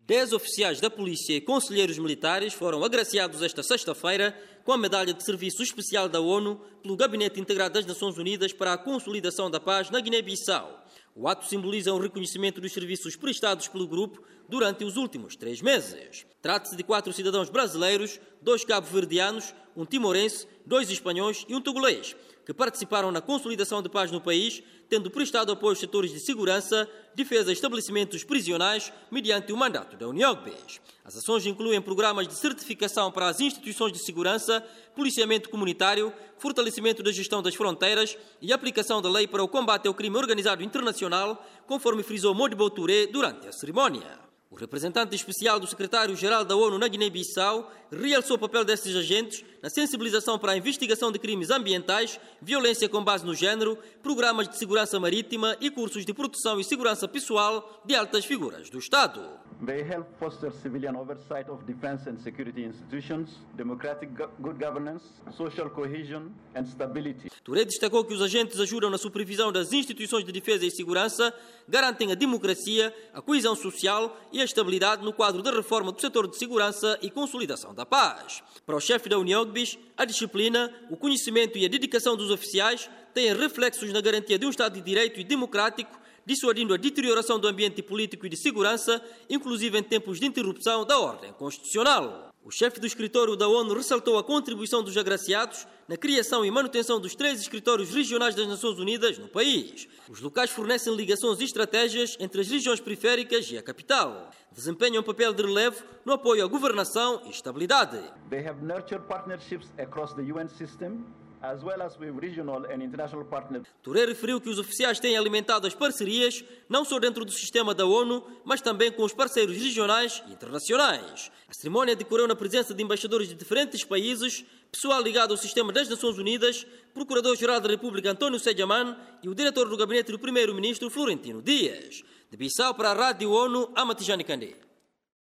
10 oficiais da polícia e conselheiros militares foram agraciados esta sexta-feira com a medalha de serviço especial da ONU pelo Gabinete Integrado das Nações Unidas para a Consolidação da Paz na Guiné-Bissau. O ato simboliza um reconhecimento dos serviços prestados pelo grupo durante os últimos 3 meses. Trata-se de 4 cidadãos brasileiros, 2 cabo-verdianos, um timorense, 2 espanhóis e um togolês, que participaram na consolidação de paz no país, tendo prestado apoio aos setores de segurança, defesa e estabelecimentos prisionais, mediante o mandato da UNIOGBES. As ações incluem programas de certificação para as instituições de segurança, policiamento comunitário, fortalecimento da gestão das fronteiras e aplicação da lei para o combate ao crime organizado internacional, conforme frisou Modibo Touré durante a cerimónia. O representante especial do secretário-geral da ONU na Guiné-Bissau realçou o papel destes agentes na sensibilização para a investigação de crimes ambientais, violência com base no género, programas de segurança marítima e cursos de proteção e segurança pessoal de altas figuras do Estado. They help foster civilian oversight of defense and security institutions, democratic good governance, social cohesion and stability. Touré destacou que os agentes ajudam na supervisão das instituições de defesa e segurança, garantem a democracia, a coesão social e a estabilidade no quadro da reforma do setor de segurança e consolidação da paz. Para o chefe da UNIOGBES, a disciplina, o conhecimento e a dedicação dos oficiais têm reflexos na garantia de um Estado de Direito e democrático, dissuadindo a deterioração do ambiente político e de segurança, inclusive em tempos de interrupção da ordem constitucional. O chefe do escritório da ONU ressaltou a contribuição dos agraciados na criação e manutenção dos 3 escritórios regionais das Nações Unidas no país. Os locais fornecem ligações e estratégias entre as regiões periféricas e a capital. Desempenham um papel de relevo no apoio à governação e estabilidade. They have nurtured partnerships across the UN system, as well as with regional and international partners. Touré referiu que os oficiais têm alimentado as parcerias, não só dentro do sistema da ONU, mas também com os parceiros regionais e internacionais. A cerimónia decorreu na presença de embaixadores de diferentes países, pessoal ligado ao sistema das Nações Unidas, Procurador-Geral da República António Sejaman e o diretor do gabinete do Primeiro-Ministro Florentino Dias. De Bissau para a Rádio ONU, Amatijani Kandé.